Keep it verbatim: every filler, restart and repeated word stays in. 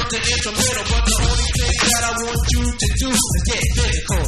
something instrumental, but the only thing that I want you to do is get physical.